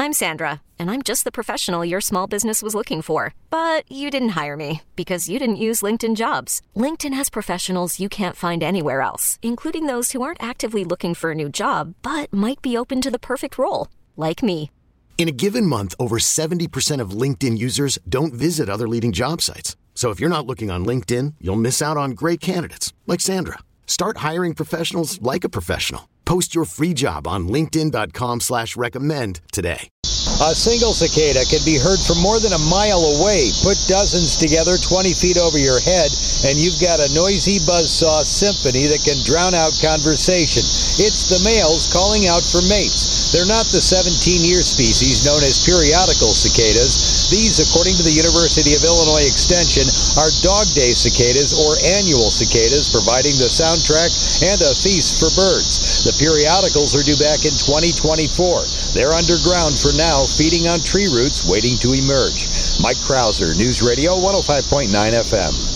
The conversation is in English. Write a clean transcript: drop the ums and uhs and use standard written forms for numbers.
I'm Sandra, and I'm just the professional your small business was looking for. But you didn't hire me because you didn't use LinkedIn Jobs. LinkedIn has professionals you can't find anywhere else, including those who aren't actively looking for a new job, but might be open to the perfect role, like me. In a given month, over 70% of LinkedIn users don't visit other leading job sites. So if you're not looking on LinkedIn, you'll miss out on great candidates like Sandra. Start hiring professionals like a professional. Post your free job on linkedin.com/recommend today. A single cicada can be heard from more than a mile away. Put dozens together 20 feet over your head, and you've got a noisy buzzsaw symphony that can drown out conversation. It's the males calling out for mates. They're not the 17-year species known as periodical cicadas. These, according to the University of Illinois Extension, are dog day cicadas or annual cicadas, providing the soundtrack and a feast for birds. The periodicals are due back in 2024. They're underground for now, feeding on tree roots, waiting to emerge. Mike Krauser, News Radio 105.9 FM.